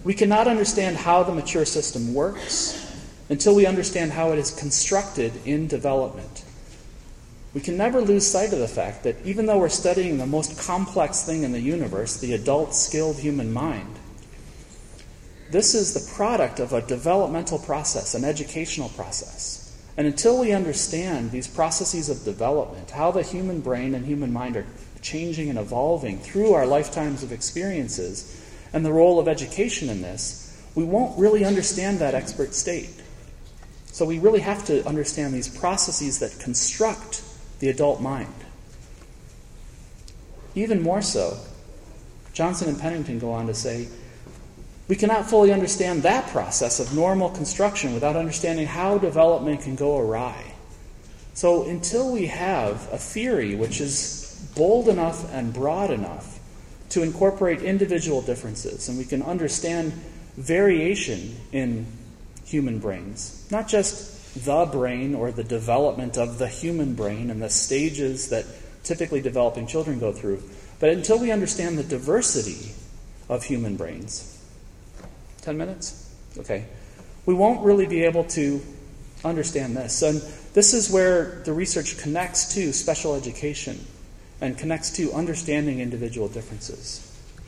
We cannot understand how the mature system works until we understand how it is constructed in development. We can never lose sight of the fact that even though we're studying the most complex thing in the universe, the adult, skilled human mind, this is the product of a developmental process, an educational process. And until we understand these processes of development, how the human brain and human mind are changing and evolving through our lifetimes of experiences, and the role of education in this, we won't really understand that expert state. So we really have to understand these processes that construct the adult mind. Even more so, Johnson and Pennington go on to say, we cannot fully understand that process of normal construction without understanding how development can go awry. So until we have a theory which is bold enough and broad enough to incorporate individual differences, and we can understand variation in human brains, not just the brain or the development of the human brain and the stages that typically developing children go through, but until we understand the diversity of human brains. 10 minutes? Okay. We won't really be able to understand this. And this is where the research connects to special education and connects to understanding individual differences.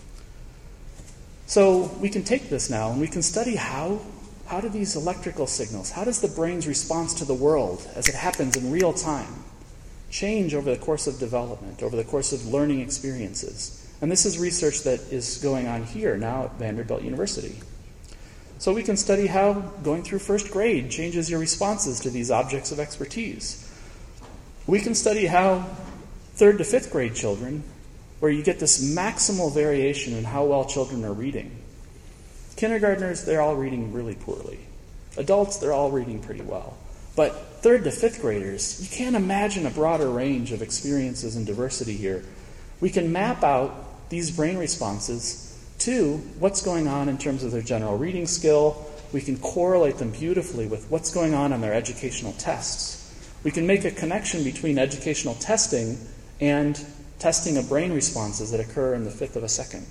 So we can take this now and we can study how do these electrical signals, how does the brain's response to the world as it happens in real time change over the course of development, over the course of learning experiences. And this is research that is going on here now at Vanderbilt University. So we can study how going through first grade changes your responses to these objects of expertise. We can study how 3rd to 5th grade children, where you get this maximal variation in how well children are reading. Kindergartners, they're all reading really poorly. Adults, they're all reading pretty well. But 3rd to 5th graders, you can't imagine a broader range of experiences and diversity here. We can map out these brain responses to what's going on in terms of their general reading skill. We can correlate them beautifully with what's going on their educational tests. We can make a connection between educational testing and testing of brain responses that occur in the 1/5 of a second.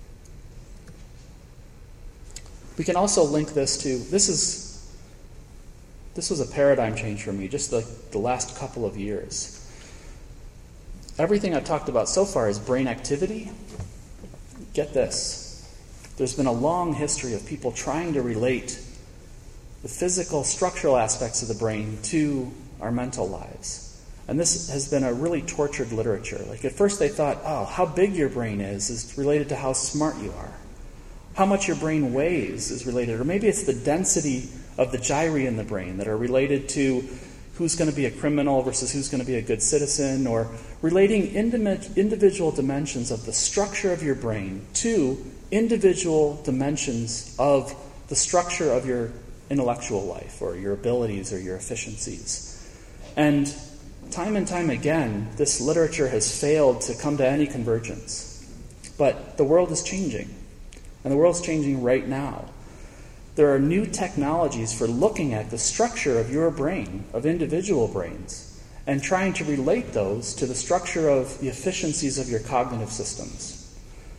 We can also link this to, this was a paradigm change for me, just the last couple of years. Everything I've talked about so far is brain activity. Get this. There's been a long history of people trying to relate the physical, structural aspects of the brain to our mental lives. And this has been a really tortured literature. Like at first they thought, oh, how big your brain is related to how smart you are. How much your brain weighs is related, or maybe it's the density of the gyri in the brain that are related to who's going to be a criminal versus who's going to be a good citizen, or relating individual dimensions of the structure of your brain to individual dimensions of the structure of your intellectual life or your abilities or your efficiencies. And time again, this literature has failed to come to any convergence. But the world is changing, and the world's changing right now. There are new technologies for looking at the structure of your brain, of individual brains, and trying to relate those to the structure of the efficiencies of your cognitive systems.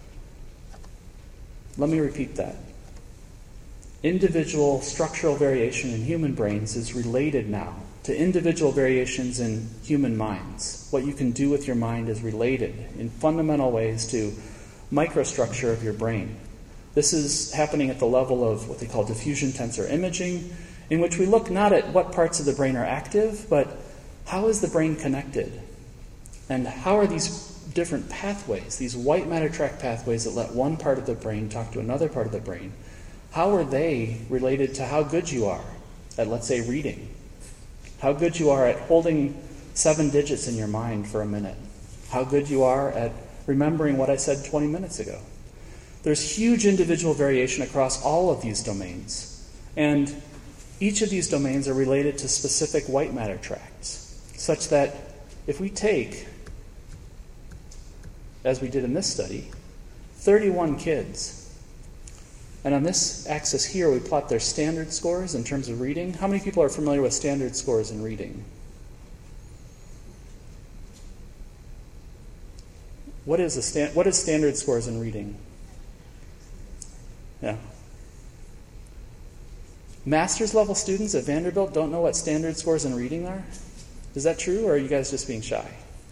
Let me repeat that. Individual structural variation in human brains is related now to individual variations in human minds. What you can do with your mind is related in fundamental ways to microstructure of your brain. This is happening at the level of what they call diffusion tensor imaging, in which we look not at what parts of the brain are active, but how is the brain connected? And how are these different pathways, these white matter tract pathways that let one part of the brain talk to another part of the brain, how are they related to how good you are at, let's say, reading? How good you are at holding 7 digits in your mind for a minute? How good you are at remembering what I said 20 minutes ago? There's huge individual variation across all of these domains. And each of these domains are related to specific white matter tracts, such that if we take, as we did in this study, 31 kids, and on this axis here we plot their standard scores in terms of reading. How many people are familiar with standard scores in reading? What is standard scores in reading? Yeah, master's level students at Vanderbilt don't know what standard scores in reading are? Is that true, or are you guys just being shy?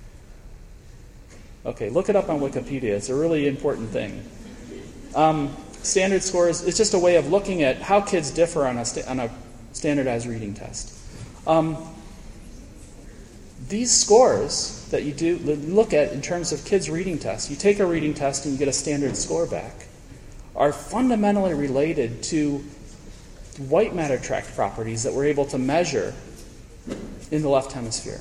Okay, look it up on Wikipedia. It's a really important thing. Standard scores is just a way of looking at how kids differ on a standardized reading test. These scores that you look at in terms of kids' reading tests, you take a reading test and you get a standard score back, are fundamentally related to white matter tract properties that we're able to measure in the left hemisphere.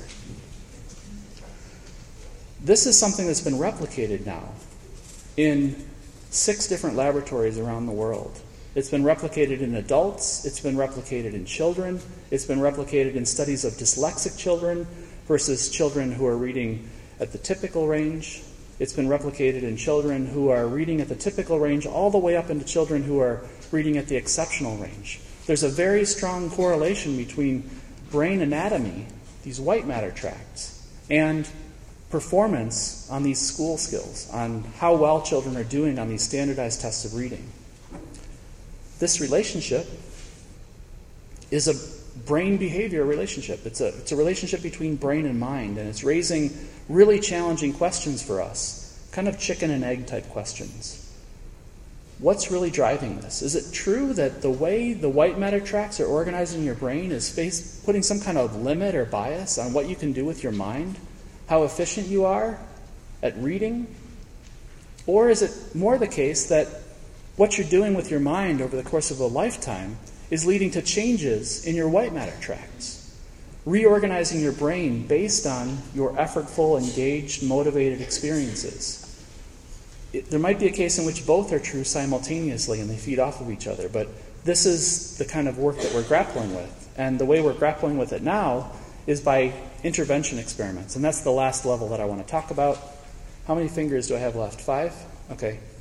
This is something that's been replicated now in 6 different laboratories around the world. It's been replicated in adults, it's been replicated in children, it's been replicated in studies of dyslexic children versus children who are reading at the typical range. It's been replicated in children who are reading at the typical range all the way up into children who are reading at the exceptional range. There's a very strong correlation between brain anatomy, these white matter tracts, and performance on these school skills, on how well children are doing on these standardized tests of reading. This relationship is a brain behavior relationship. It's a relationship between brain and mind, and it's raising really challenging questions for us, kind of chicken and egg type questions. What's really driving this? Is it true that the way the white matter tracts are organized in your brain is putting some kind of limit or bias on what you can do with your mind? How efficient you are at reading? Or is it more the case that what you're doing with your mind over the course of a lifetime is leading to changes in your white matter tracts, reorganizing your brain based on your effortful, engaged, motivated experiences? There might be a case in which both are true simultaneously and they feed off of each other, but this is the kind of work that we're grappling with. And the way we're grappling with it now is by intervention experiments. And that's the last level that I want to talk about. How many fingers do I have left? 5? Okay.